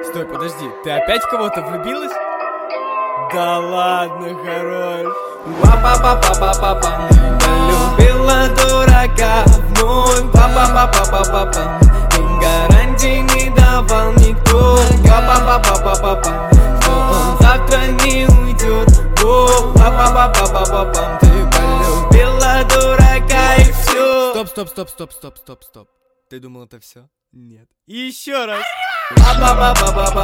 Стой, подожди, ты опять в кого-то влюбилась? Да ладно, хорош. Па-па-па-па-па-па-пам. Полюбила дурака вновь. Па-па-па-па-па-па-пам. И гарантий не давал никто. Па-па-па-па-па-па-пам. Что он завтра не уйдет. Па-па-па-па-па-пам. Ты полюбила дурака и все. Стоп. Ты думал, это все? Нет. И еще раз. Па-па-па-па-па-па.